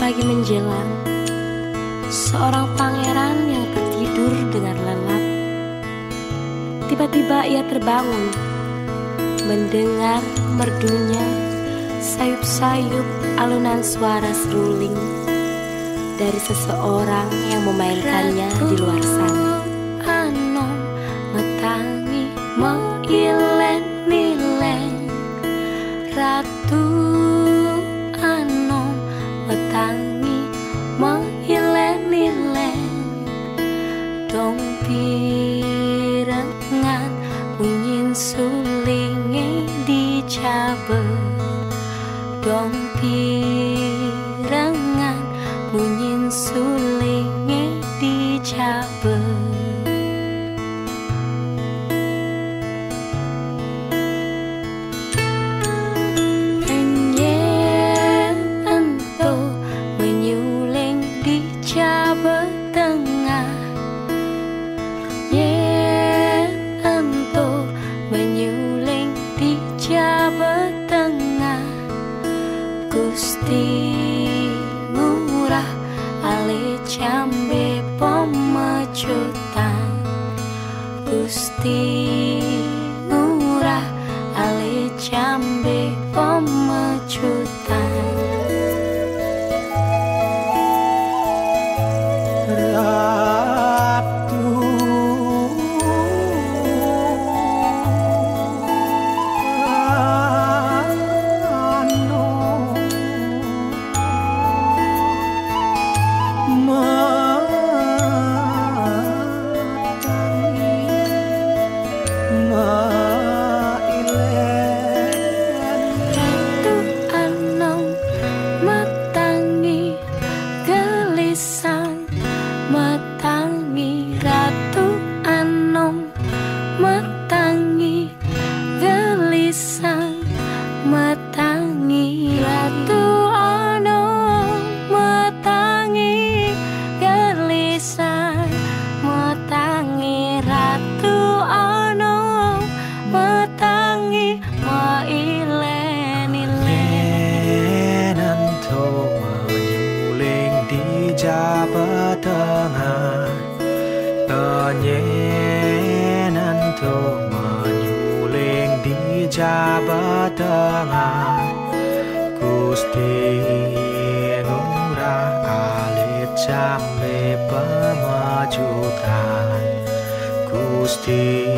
pagi menjelang, seorang pangeran yang tertidur dengan lelap. Tiba-tiba ia terbangun, mendengar merdunya sayup-sayup alunan suara seruling dari seseorang yang memainkannya di luar sana. Ano metangi meilen-ilen, Ratu ano metangi meilen-ilen, dong pirengan bunyin sulinge dicabe, dong pirengan bunyin sulinge dicabe. Enyen ento menyuling dicabe tengah, yen ento menyuling dicabe tengah, Gusti murah ale cambe pemecutan, Gusti murah ale cambe pemecutan. Ratu ano Ratu anom metangi gelisang, metangi Ratu anom metangi gelisang, metangi Ratu anom metangi gelisang, metangi Ratu anom metangi mailen-ilen. Nenento menyuling di Jawa Tengah, nenento menyuling di Jawa Tengah, Gusti ngurah alit jambe pemajutan, Gusti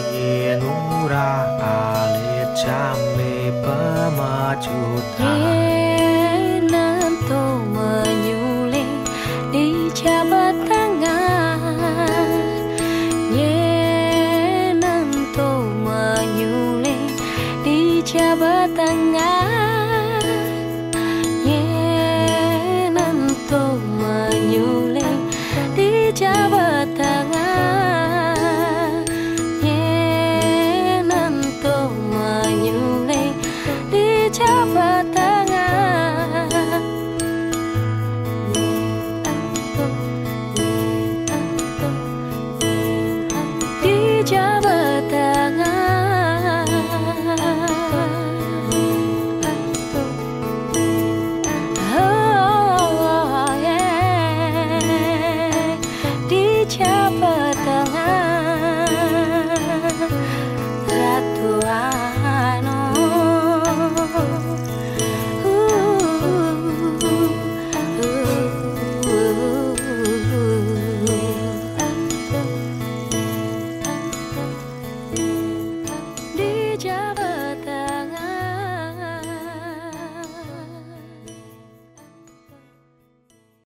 ngurah alit jambe pemajutan.